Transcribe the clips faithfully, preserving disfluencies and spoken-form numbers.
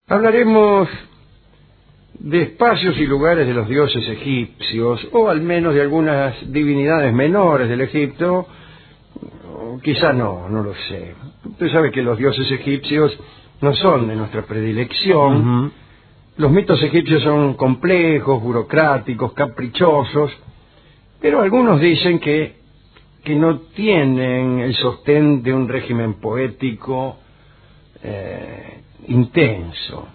Hablaremos de espacios y lugares de los dioses egipcios, o al menos de algunas divinidades menores del Egipto, o quizá no, no lo sé. Usted sabe que los dioses egipcios no son de nuestra predilección. Uh-huh. Los mitos egipcios son complejos, burocráticos, caprichosos, pero algunos dicen que, que no tienen el sostén de un régimen poético eh, intenso.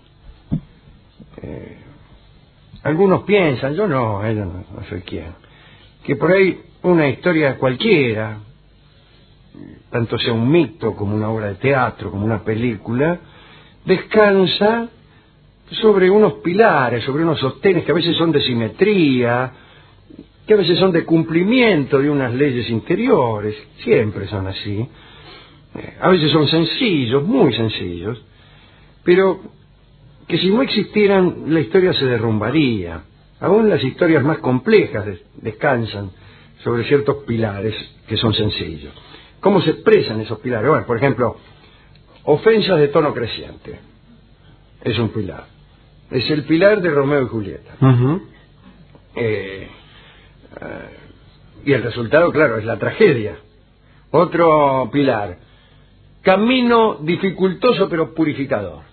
Eh, algunos piensan, yo no, yo no, no soy quien, que por ahí una historia cualquiera, tanto sea un mito como una obra de teatro, como una película, descansa sobre unos pilares, sobre unos sostenes que a veces son de simetría, que a veces son de cumplimiento de unas leyes interiores, siempre son así. Eh, a veces son sencillos, muy sencillos, pero que si no existieran la historia se derrumbaría. Aún las historias más complejas des- descansan sobre ciertos pilares que son sencillos. ¿Cómo se expresan esos pilares? Bueno, por ejemplo, ofensas de tono creciente es un pilar. Es el pilar de Romeo y Julieta. Uh-huh. eh, eh, y el resultado, claro, es la tragedia. Otro pilar, camino dificultoso pero purificador.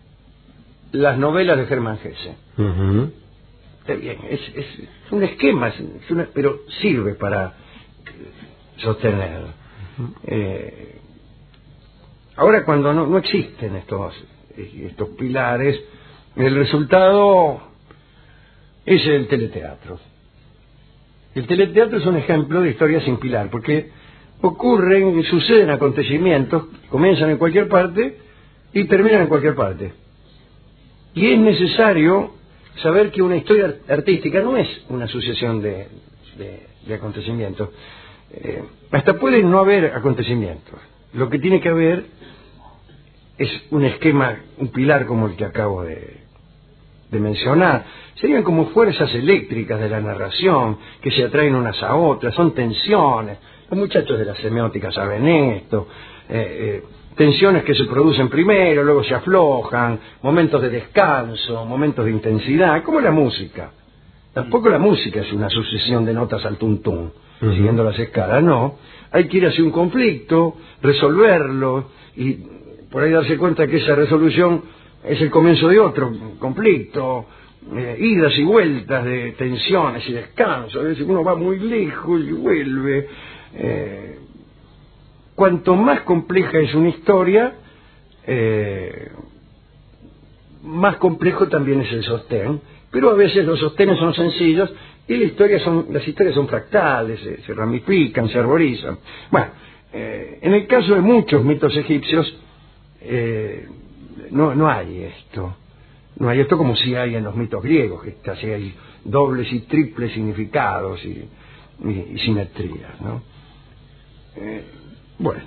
Las novelas de Germán Hesse. Uh-huh. Está bien, es, es, es un esquema, es una, pero sirve para sostener. Uh-huh. Eh, ahora, cuando no, no existen estos, estos pilares, el resultado es el teleteatro. El teleteatro es un ejemplo de historia sin pilar, porque ocurren y suceden acontecimientos, comienzan en cualquier parte y terminan en cualquier parte. Y es necesario saber que una historia artística no es una sucesión de, de, de acontecimientos. Eh, hasta puede no haber acontecimientos. Lo que tiene que haber es un esquema, un pilar como el que acabo de, de mencionar. Serían como fuerzas eléctricas de la narración que se atraen unas a otras, son tensiones. Los muchachos de la semiótica saben esto. Eh, eh, tensiones que se producen primero, luego se aflojan, momentos de descanso, momentos de intensidad, como la música. Tampoco la música es una sucesión de notas al tuntún, uh-huh, siguiendo las escalas, no. Hay que ir hacia un conflicto, resolverlo, y por ahí darse cuenta que esa resolución es el comienzo de otro conflicto, eh, idas y vueltas de tensiones y descanso. A veces uno va muy lejos y vuelve. Eh, cuanto más compleja es una historia, eh, más complejo también es el sostén, pero a veces los sostenes son sencillos y la historia son, las historias son fractales, se, se ramifican, se arborizan. Bueno, eh, en el caso de muchos mitos egipcios, eh, no, no hay esto. No hay esto como si hay en los mitos griegos, que casi hay dobles y triples significados y, y, y simetrías, ¿no? Eh, bueno,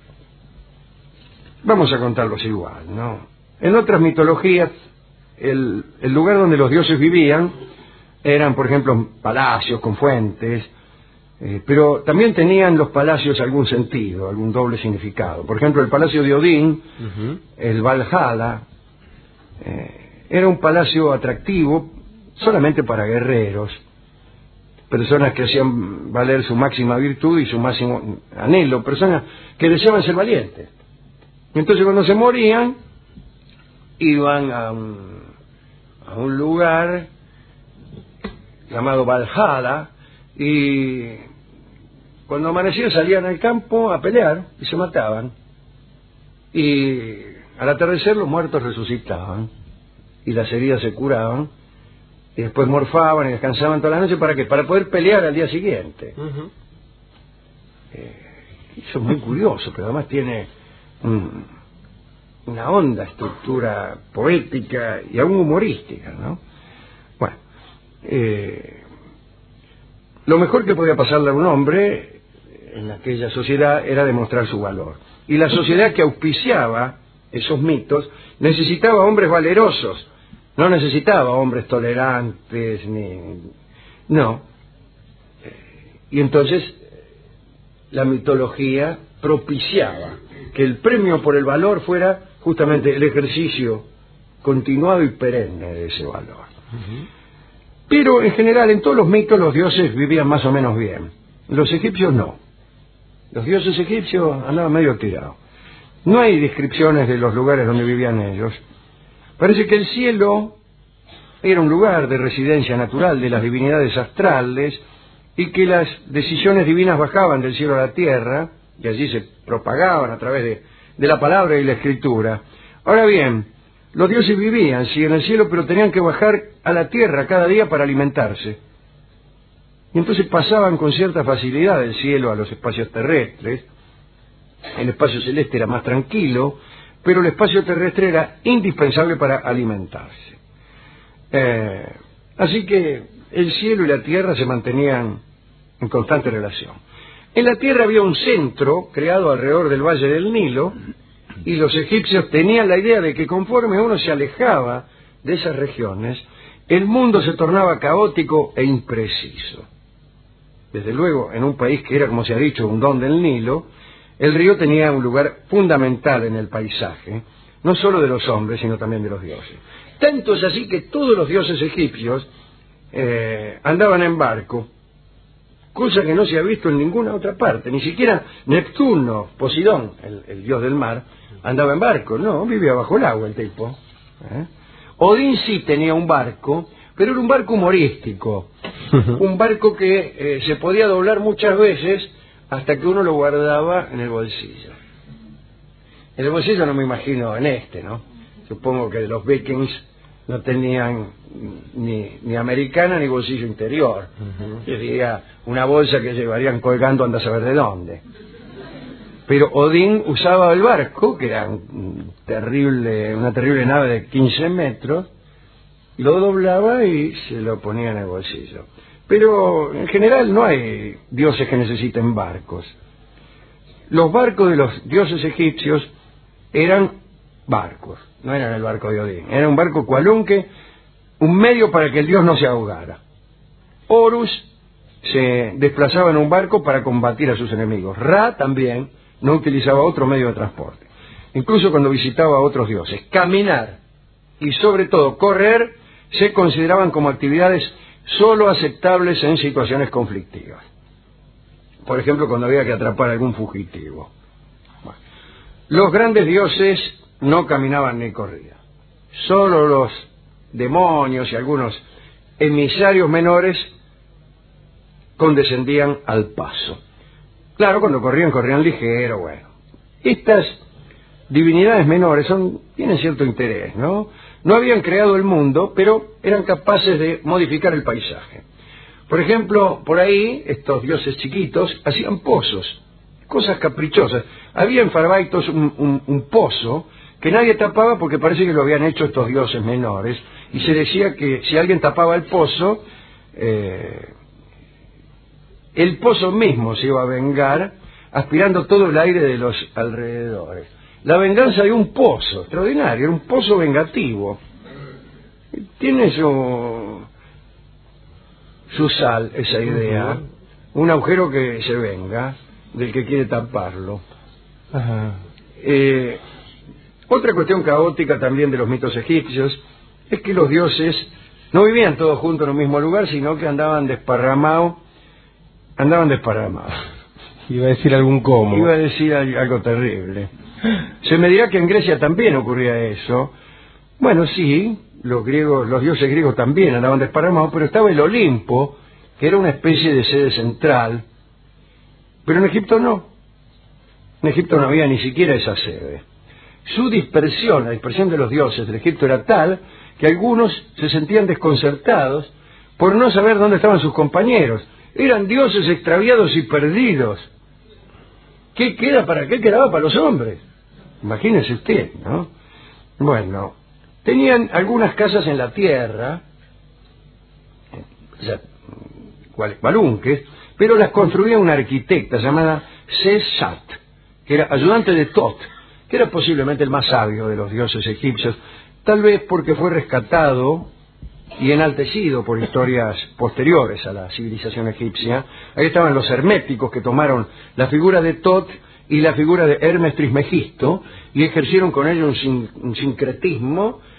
vamos a contarlos igual, ¿no? En otras mitologías, el, el lugar donde los dioses vivían eran, por ejemplo, palacios con fuentes, eh, pero también tenían los palacios algún sentido, algún doble significado. Por ejemplo, el palacio de Odín, uh-huh, el Valhalla, eh, era un palacio atractivo solamente para guerreros, personas que hacían valer su máxima virtud y su máximo anhelo, personas que deseaban ser valientes. Entonces, cuando se morían, iban a un, a un lugar llamado Valhalla, y cuando amanecía salían al campo a pelear y se mataban, y al atardecer los muertos resucitaban y las heridas se curaban y después morfaban y descansaban toda la noche. ¿Para qué? Para poder pelear al día siguiente. Uh-huh. eh, eso es muy curioso, pero además tiene un, una honda estructura poética y aún humorística, ¿no? Bueno, eh, lo mejor que podía pasarle a un hombre en aquella sociedad era demostrar su valor. Y la sociedad que auspiciaba esos mitos necesitaba hombres valerosos, no necesitaba hombres tolerantes, ni... no. Y entonces la mitología propiciaba que el premio por el valor fuera justamente el ejercicio continuado y perenne de ese valor. Uh-huh. Pero en general, en todos los mitos, los dioses vivían más o menos bien. Los egipcios no. Los dioses egipcios andaban medio tirados. No hay descripciones de los lugares donde vivían ellos. Parece que el cielo era un lugar de residencia natural de las divinidades astrales y que las decisiones divinas bajaban del cielo a la tierra y allí se propagaban a través de, de la palabra y la escritura. Ahora bien, los dioses vivían, sí, en el cielo, pero tenían que bajar a la tierra cada día para alimentarse. Y entonces pasaban con cierta facilidad del cielo a los espacios terrestres. El espacio celeste era más tranquilo, pero el espacio terrestre era indispensable para alimentarse. Eh, así que el cielo y la tierra se mantenían en constante relación. En la tierra había un centro creado alrededor del valle del Nilo, y los egipcios tenían la idea de que conforme uno se alejaba de esas regiones, el mundo se tornaba caótico e impreciso. Desde luego, en un país que era, como se ha dicho, un don del Nilo, el río tenía un lugar fundamental en el paisaje, no solo de los hombres, sino también de los dioses. Tanto es así que todos los dioses egipcios eh, andaban en barco, cosa que no se ha visto en ninguna otra parte. Ni siquiera Neptuno, Poseidón, el, el dios del mar, andaba en barco. No, vivía bajo el agua el tipo. ¿eh? Odín sí tenía un barco, pero era un barco humorístico. Un barco que eh, se podía doblar muchas veces hasta que uno lo guardaba en el bolsillo. En el bolsillo no me imagino en este, ¿no? Supongo que los vikings no tenían ni, ni americana ni bolsillo interior. Uh-huh. Sería una bolsa que llevarían colgando anda a saber de dónde. Pero Odín usaba el barco, que era un terrible, una terrible nave de quince metros, lo doblaba y se lo ponía en el bolsillo. Pero en general no hay dioses que necesiten barcos. Los barcos de los dioses egipcios eran barcos, no eran el barco de Odín. Era un barco cualunque, un medio para que el dios no se ahogara. Horus se desplazaba en un barco para combatir a sus enemigos. Ra también no utilizaba otro medio de transporte. Incluso cuando visitaba a otros dioses. Caminar y sobre todo correr se consideraban como actividades solo aceptables en situaciones conflictivas. Por ejemplo, cuando había que atrapar a algún fugitivo. Bueno, los grandes dioses no caminaban ni corrían. Solo los demonios y algunos emisarios menores condescendían al paso. Claro, cuando corrían, corrían ligero, bueno. Estas divinidades menores son, tienen cierto interés, ¿no? No habían creado el mundo, pero eran capaces de modificar el paisaje. Por ejemplo, por ahí, estos dioses chiquitos hacían pozos, cosas caprichosas. Había en Farabaitos un, un, un pozo que nadie tapaba porque parece que lo habían hecho estos dioses menores, y se decía que si alguien tapaba el pozo, eh, el pozo mismo se iba a vengar, aspirando todo el aire de los alrededores. La venganza de un pozo, extraordinario, era un pozo vengativo. Tiene su, su sal, esa idea. Uh-huh. Un agujero que se venga del que quiere taparlo. Uh-huh. Eh, otra cuestión caótica también de los mitos egipcios es que los dioses no vivían todos juntos en un mismo lugar, sino que andaban desparramados, andaban desparramados. Iba a decir algún cómo. Iba a decir algo terrible. Se me dirá que en Grecia también ocurría eso. Bueno, sí, los griegos, los dioses griegos también andaban desparramados, pero estaba el Olimpo, que era una especie de sede central. Pero en Egipto no. En Egipto no había ni siquiera esa sede. Su dispersión, la dispersión de los dioses del Egipto era tal que algunos se sentían desconcertados por no saber dónde estaban sus compañeros. Eran dioses extraviados y perdidos. ¿Qué queda para qué quedaba para los hombres? Imagínese usted, ¿no? Bueno, tenían algunas casas en la tierra, o sea, cuales balunques, pero las construía una arquitecta llamada Sesat, que era ayudante de Tot, que era posiblemente el más sabio de los dioses egipcios, tal vez porque fue rescatado y enaltecido por historias posteriores a la civilización egipcia. Ahí estaban los herméticos, que tomaron la figura de Tot y la figura de Hermes Trismegisto y ejercieron con ello un, sin, un sincretismo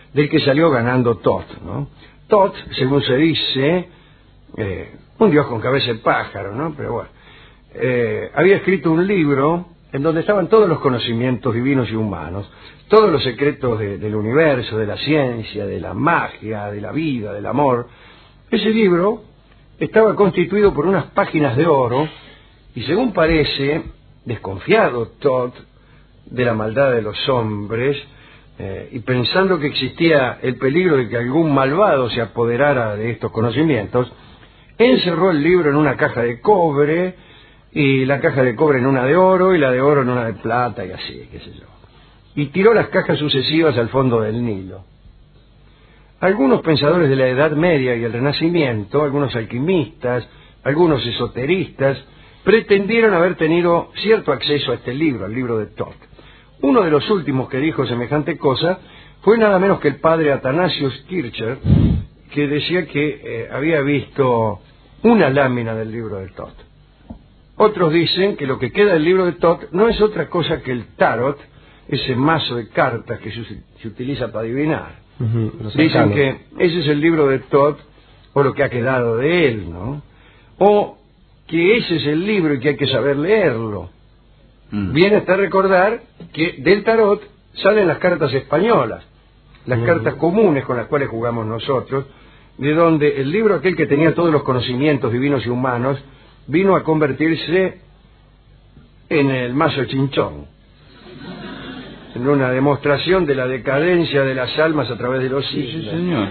del que salió ganando Thoth, ¿no? Thoth, según se dice, eh, un dios con cabeza de pájaro, ¿no? Pero bueno, eh, había escrito un libro en donde estaban todos los conocimientos divinos y humanos, todos los secretos de, del universo, de la ciencia, de la magia, de la vida, del amor. Ese libro estaba constituido por unas páginas de oro y, según parece, desconfiado Thoth de la maldad de los hombres, eh, y pensando que existía el peligro de que algún malvado se apoderara de estos conocimientos, encerró el libro en una caja de cobre, y la caja de cobre en una de oro, y la de oro en una de plata, y así, qué sé yo. Y tiró las cajas sucesivas al fondo del Nilo. Algunos pensadores de la Edad Media y el Renacimiento, algunos alquimistas, algunos esoteristas, pretendieron haber tenido cierto acceso a este libro, al libro de Thoth. Uno de los últimos que dijo semejante cosa fue nada menos que el padre Athanasius Kircher, que decía que eh, había visto una lámina del libro de Thoth. Otros dicen que lo que queda del libro de Thoth no es otra cosa que el tarot, ese mazo de cartas que se, se utiliza para adivinar. Uh-huh, dicen que ese es el libro de Thoth, o lo que ha quedado de él, ¿no? O que ese es el libro y que hay que saber leerlo. Mm. Bien está recordar que del tarot salen las cartas españolas, las mm. cartas comunes con las cuales jugamos nosotros, de donde el libro aquel que tenía todos los conocimientos divinos y humanos vino a convertirse en el mazo chinchón, en una demostración de la decadencia de las almas a través de los siglos. Sí, sí, señor.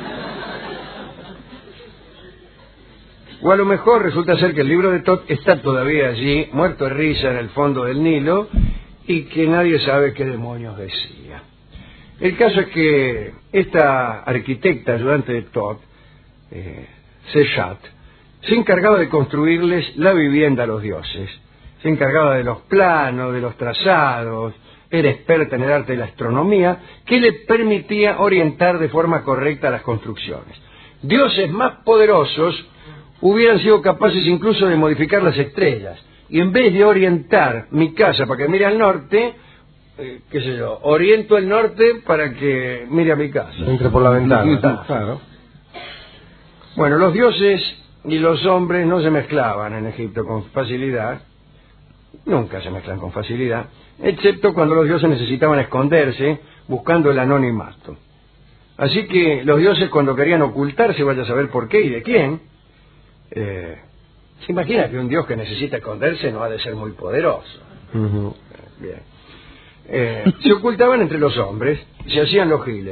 O a lo mejor resulta ser que el libro de Thoth está todavía allí, muerto de risa en el fondo del Nilo, y que nadie sabe qué demonios decía. El caso es que esta arquitecta ayudante de Thoth, eh, Seshat, se encargaba de construirles la vivienda a los dioses. Se encargaba de los planos, de los trazados, era experta en el arte de la astronomía, que le permitía orientar de forma correcta las construcciones. Dioses más poderosos hubieran sido capaces incluso de modificar las estrellas, y en vez de orientar mi casa para que mire al norte, eh, qué sé yo, oriento el norte para que mire a mi casa. Entre por la ventana. Claro. Bueno, los dioses y los hombres no se mezclaban en Egipto con facilidad, nunca se mezclan con facilidad, excepto cuando los dioses necesitaban esconderse buscando el anonimato. Así que los dioses, cuando querían ocultarse, vaya a saber por qué y de quién, eh, se imagina que un dios que necesita esconderse no ha de ser muy poderoso. Uh-huh. Bien. Eh, se ocultaban entre los hombres, se hacían los giles.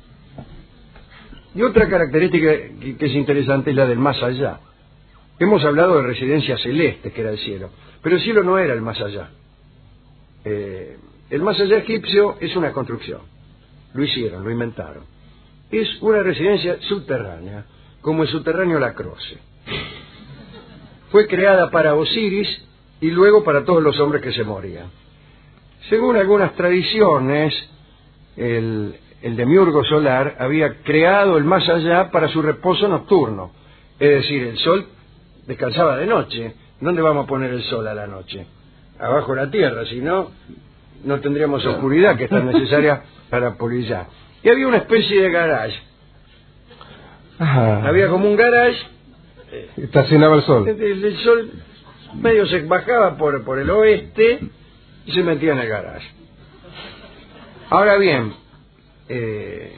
Y otra característica que, que es interesante es la del más allá. Hemos hablado de residencia celeste, que era el cielo, pero el cielo no era el más allá. Eh, el más allá egipcio es una construcción, lo hicieron, lo inventaron. Es una residencia subterránea, como el subterráneo La Croce. Fue creada para Osiris y luego para todos los hombres que se morían. Según algunas tradiciones, el, el demiurgo solar había creado el más allá para su reposo nocturno. Es decir, el sol descansaba de noche. ¿Dónde vamos a poner el sol a la noche? Abajo de la tierra, si no, no tendríamos oscuridad que es tan necesaria para polillar. Y había una especie de garage. Ajá. Había como un garage. Estacionaba el sol. El, el sol medio se bajaba por, por el oeste y se metía en el garage. Ahora bien, eh,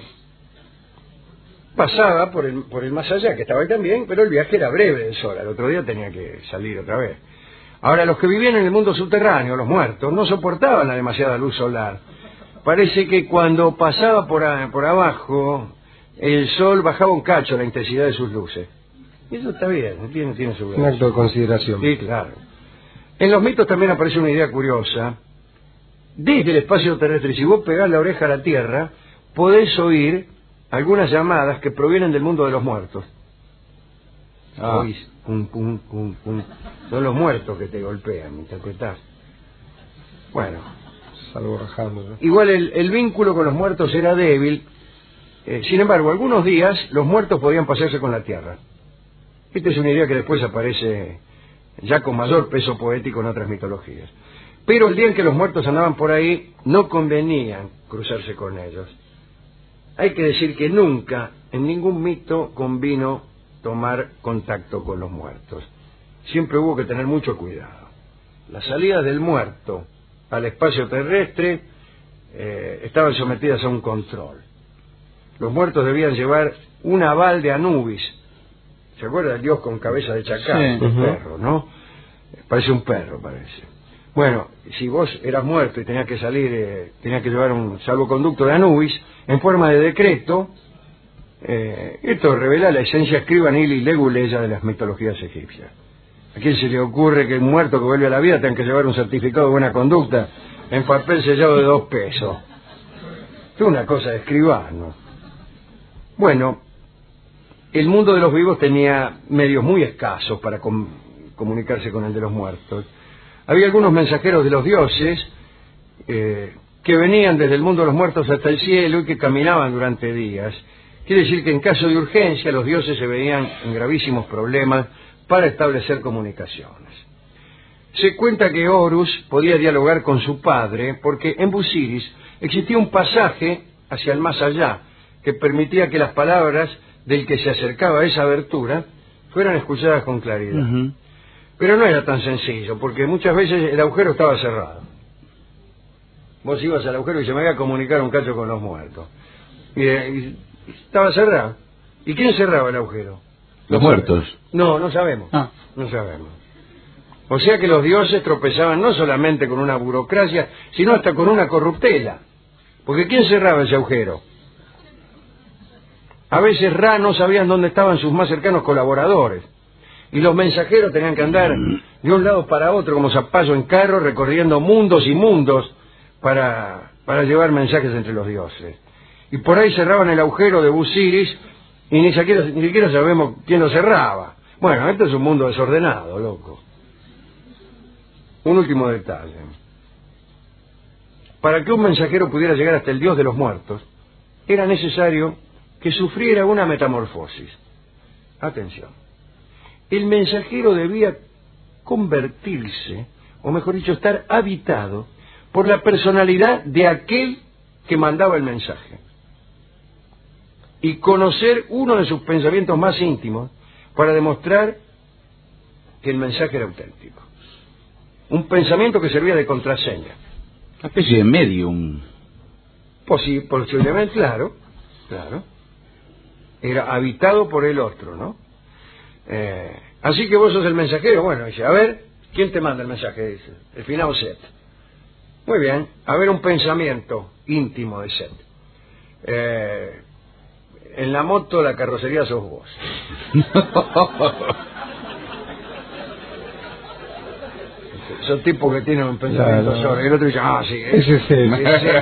pasaba por el, por el más allá, que estaba ahí también, pero el viaje era breve del sol. Al otro día tenía que salir otra vez. Ahora, los que vivían en el mundo subterráneo, los muertos, no soportaban la demasiada luz solar. Parece que cuando pasaba por, a, por abajo, el sol bajaba un cacho la intensidad de sus luces. Y eso está bien, tiene, tiene su... Un acto de consideración. Sí, claro. En los mitos también aparece una idea curiosa. Desde el espacio terrestre, si vos pegás la oreja a la tierra, podés oír algunas llamadas que provienen del mundo de los muertos. Ah. Oís, pum, pum, pum, pum. Son los muertos que te golpean, ¿me interpretás? Bueno. Salgo rajando, ¿no? Igual el, el vínculo con los muertos era débil. Eh, sin embargo, algunos días los muertos podían pasearse con la tierra. Esta es una idea que después aparece ya con mayor peso poético en otras mitologías. Pero el día en que los muertos andaban por ahí, no convenía cruzarse con ellos. hay que decir que nunca, en ningún mito, convino tomar contacto con los muertos. Siempre hubo que tener mucho cuidado. Las salidas del muerto al espacio terrestre eh, estaban sometidas a un control. Los muertos debían llevar un aval de Anubis. ¿Se acuerda del dios con cabeza de chacal? Sí. Un perro, ¿no? Parece un perro, parece. Bueno, si vos eras muerto y tenías que salir, eh, tenías que llevar un salvoconducto de Anubis en forma de decreto, eh, esto revela la esencia escribanil y leguleya de las mitologías egipcias. ¿A quién se le ocurre que un muerto que vuelve a la vida tenga que llevar un certificado de buena conducta en papel sellado de dos pesos? Es una cosa de escribano. Bueno, el mundo de los vivos tenía medios muy escasos para com comunicarse con el de los muertos. Había algunos mensajeros de los dioses eh, que venían desde el mundo de los muertos hasta el cielo y que caminaban durante días. Quiere decir que en caso de urgencia los dioses se veían en gravísimos problemas para establecer comunicaciones. Se cuenta que Horus podía dialogar con su padre porque en Busiris existía un pasaje hacia el más allá que permitía que las palabras del que se acercaba a esa abertura fueran escuchadas con claridad. Uh-huh. Pero no era tan sencillo, porque muchas veces el agujero estaba cerrado. Vos ibas al agujero y se me iba a comunicar un cacho con los muertos. Y, y estaba cerrado. ¿Y quién cerraba el agujero? Los muertos. No, no sabemos. Ah. No sabemos. O sea que los dioses tropezaban no solamente con una burocracia, sino hasta con una corruptela. Porque ¿quién cerraba ese agujero? A veces Ra no sabían dónde estaban sus más cercanos colaboradores. Y los mensajeros tenían que andar de un lado para otro como zapallo en carro, recorriendo mundos y mundos para, para llevar mensajes entre los dioses. Y por ahí cerraban el agujero de Busiris y ni siquiera, ni siquiera sabemos quién lo cerraba. Bueno, este es un mundo desordenado, loco. Un último detalle. Para que un mensajero pudiera llegar hasta el dios de los muertos, era necesario que sufriera una metamorfosis. Atención. El mensajero debía convertirse, o mejor dicho, estar habitado por la personalidad de aquel que mandaba el mensaje y conocer uno de sus pensamientos más íntimos para demostrar que el mensaje era auténtico. Un pensamiento que servía de contraseña. Una especie de medium. Posi posiblemente, claro, claro. Era habitado por el otro, ¿no? Eh, así que vos sos el mensajero. Bueno, dice, a ver, ¿quién te manda el mensaje? Dice, el finado Set. Muy bien, a ver un pensamiento íntimo de Set. Eh, en la moto, la carrocería sos vos. Son tipos que tienen un pensamiento claro. sobre. Y el otro dice, ah, sí, ese es él.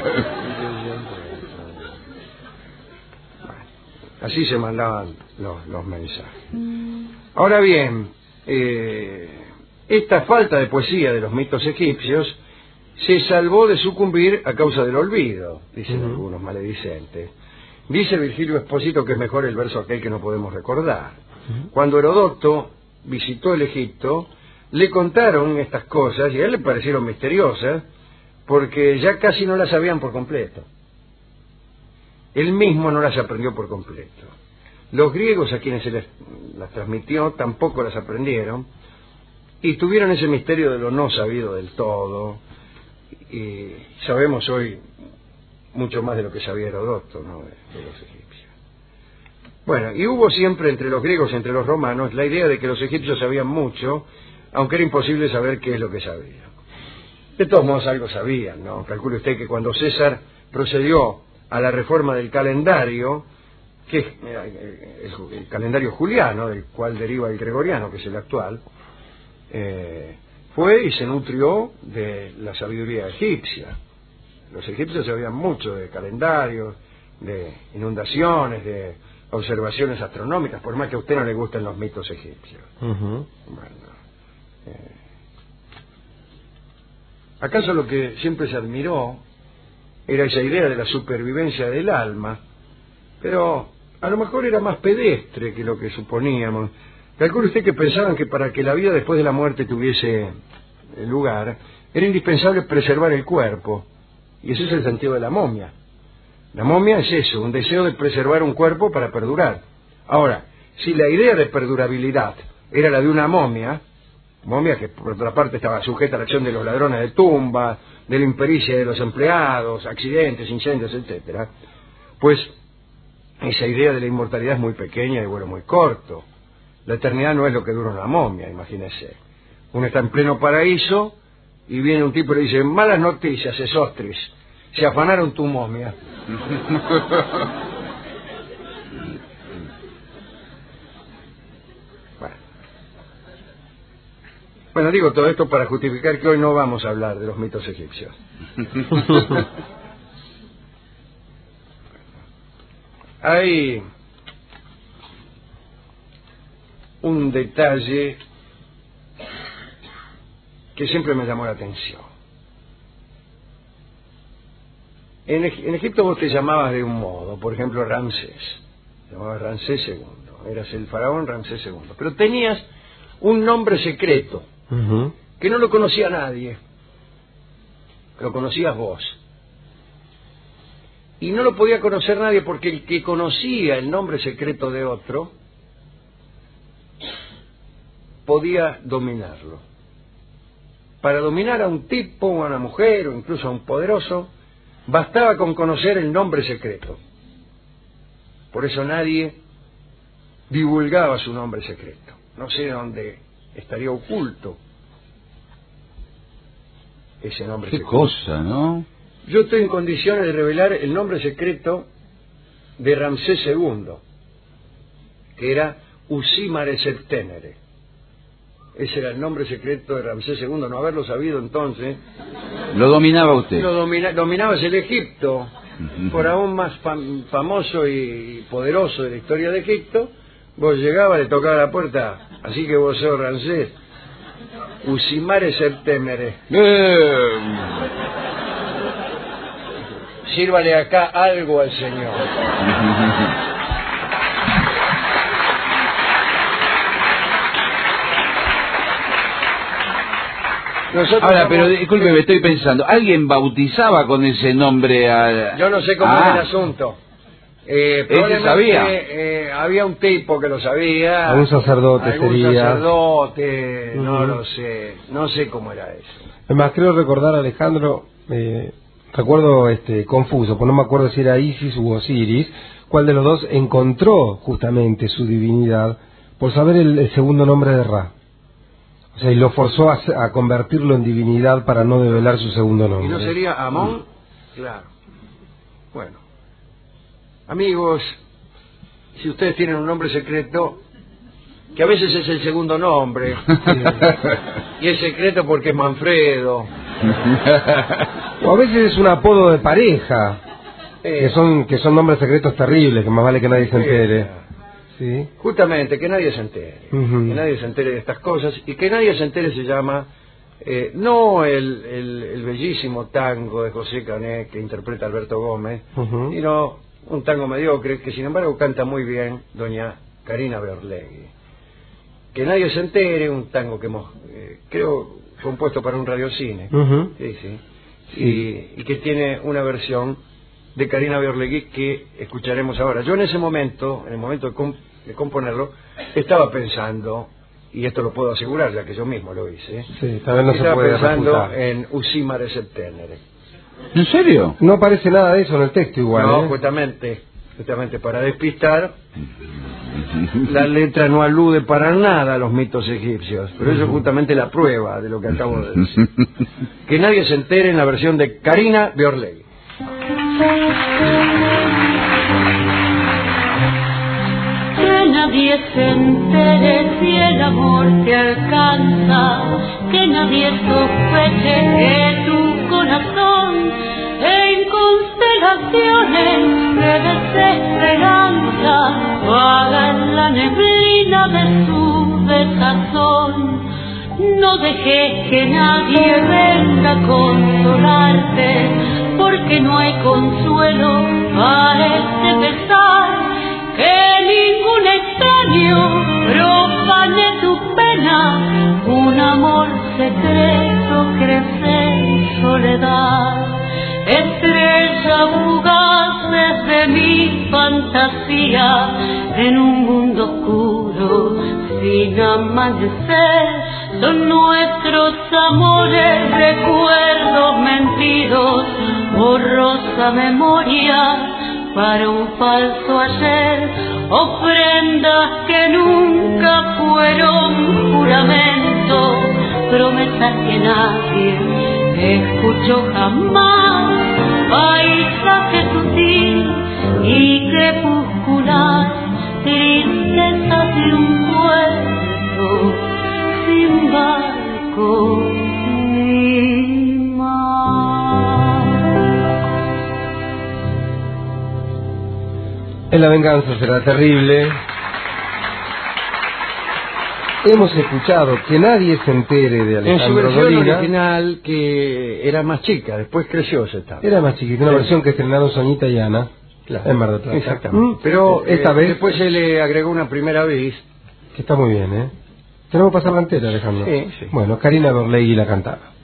Así se mandaban los, los mensajes. Ahora bien, eh, esta falta de poesía de los mitos egipcios se salvó de sucumbir a causa del olvido, dicen uh-huh. algunos maledicentes. Dice Virgilio Expósito que es mejor el verso aquel que no podemos recordar. Uh-huh. Cuando Herodoto visitó el Egipto, le contaron estas cosas y a él le parecieron misteriosas porque ya casi no las sabían por completo. Él mismo no las aprendió por completo. Los griegos a quienes se les las transmitió tampoco las aprendieron y tuvieron ese misterio de lo no sabido del todo. Y sabemos hoy mucho más de lo que sabía Herodoto, ¿no? de, de los egipcios. Bueno, y hubo siempre entre los griegos y entre los romanos la idea de que los egipcios sabían mucho, aunque era imposible saber qué es lo que sabían. De todos modos algo sabían, ¿no? Calcule usted que cuando César procedió a la reforma del calendario, que es el, el calendario juliano, del cual deriva el gregoriano, que es el actual, eh, fue y se nutrió de la sabiduría egipcia. Los egipcios sabían mucho de calendarios, de inundaciones, de observaciones astronómicas, por más que a usted no le gusten los mitos egipcios. Uh-huh. Bueno, eh, ¿acaso lo que siempre se admiró era esa idea de la supervivencia del alma? Pero a lo mejor era más pedestre que lo que suponíamos. Calcule usted que pensaban que para que la vida después de la muerte tuviese lugar, era indispensable preservar el cuerpo. Y ese es el sentido de la momia. La momia es eso, un deseo de preservar un cuerpo para perdurar. Ahora, si la idea de perdurabilidad era la de una momia, momia que por otra parte estaba sujeta a la acción de los ladrones de tumba, de la impericia de los empleados, accidentes, incendios, etcétera, pues esa idea de la inmortalidad es muy pequeña y bueno, muy corto. La eternidad no es lo que dura una momia, imagínese. Uno está en pleno paraíso y viene un tipo y le dice: malas noticias, Sesostris, se afanaron tu momia. bueno. bueno, digo todo esto para justificar que hoy no vamos a hablar de los mitos egipcios. Hay un detalle que siempre me llamó la atención. En, en Egipto vos te llamabas de un modo, por ejemplo Ramsés, te llamabas Ramsés segundo, eras el faraón Ramsés segundo, pero tenías un nombre secreto, uh-huh. que no lo conocía nadie, lo conocías vos. Y no lo podía conocer nadie porque el que conocía el nombre secreto de otro podía dominarlo. Para dominar a un tipo, o a una mujer, o incluso a un poderoso, bastaba con conocer el nombre secreto. Por eso nadie divulgaba su nombre secreto. No sé dónde estaría oculto ese nombre Qué secreto. Qué cosa, ¿no? Yo estoy en condiciones de revelar el nombre secreto de Ramsés segundo, que era Usimare Septénere. Ese era el nombre secreto de Ramsés segundo. No haberlo sabido entonces... Lo dominaba usted. Lo domina, dominabas el Egipto, por aún más fam, famoso y poderoso de la historia de Egipto. Vos llegabas, le tocaba la puerta, así que vos sos Ramsés. Usimare Septénere. Eh. Sírvale acá algo al señor. Nosotros Ahora, somos... pero disculpe, me estoy pensando, ¿alguien bautizaba con ese nombre a...? Yo no sé cómo ah. es el asunto. Eh, ¿Ese sabía? Eh, había un tipo que lo sabía. Algún sacerdote algún sería. sacerdote, uh-huh. no lo sé. No sé cómo era eso. Además, creo recordar, Alejandro, eh, recuerdo este confuso, pues no me acuerdo si era Isis u Osiris, cuál de los dos encontró justamente su divinidad por saber el, el segundo nombre de Ra. O sea, y lo forzó a, a convertirlo en divinidad para no develar su segundo nombre. ¿Y no sería Amón? Mm. Claro. Bueno. Amigos, si ustedes tienen un nombre secreto, que a veces es el segundo nombre, y es secreto porque es Manfredo. O a veces es un apodo de pareja, eh. que son que son nombres secretos terribles, que más vale que nadie se entere. ¿Sí? Justamente, que nadie se entere, uh-huh. que nadie se entere de estas cosas, y que nadie se entere se llama, eh, no el, el, el bellísimo tango de José Canet que interpreta Alberto Gómez, uh-huh. sino un tango mediocre que sin embargo canta muy bien doña Karina Beorlegui. Que nadie se entere, un tango que hemos, eh, creo, compuesto para un radiocine, uh-huh. sí, sí, sí. Y, y que tiene una versión de Karina Beorlegui que escucharemos ahora. Yo en ese momento, en el momento de, comp de componerlo, estaba pensando, y esto lo puedo asegurar ya que yo mismo lo hice, sí, tal vez no estaba se puede pensando refutar. en Usimare Septénere. ¿En serio? No aparece nada de eso en el texto igual. No, ¿eh? justamente, justamente para despistar, la letra no alude para nada a los mitos egipcios, pero eso es justamente la prueba de lo que acabo de decir. Que nadie se entere en la versión de Karina Beorlegui. Que nadie se entere si el amor te alcanza, que nadie sospeche que tu corazón en constelaciones de desesperanza vaga en la neblina de su desazón. No dejes que nadie venga a consolarte, porque no hay consuelo para este pesar. Que ningún extraño profane tu pena, un amor secreto crece en soledad. Estrella fugaz de de mi fantasía en un mundo oscuro sin amanecer. Son nuestros amores, recuerdos mentidos, borrosa memoria para un falso ayer, ofrendas que nunca fueron juramento, promesas que nadie escuchó jamás, paisaje sutil y crepuscular, tristeza de un pueblo sin barco ni mar. En la venganza será terrible. Hemos escuchado Que nadie se entere de En su Alejandro versión Dolina. original, que era más chica, después creció ese tango. Era más chiquita, una Sí. versión que estrenaron Soñita y Ana Claro. en Mar del Plata. Exactamente. Mm, Pero esta eh, vez, después se le agregó una primera vez. que está muy bien, ¿eh? Tenemos que pasarla entera, Alejandro. Sí, sí. Bueno, Karina Berlegui la cantaba.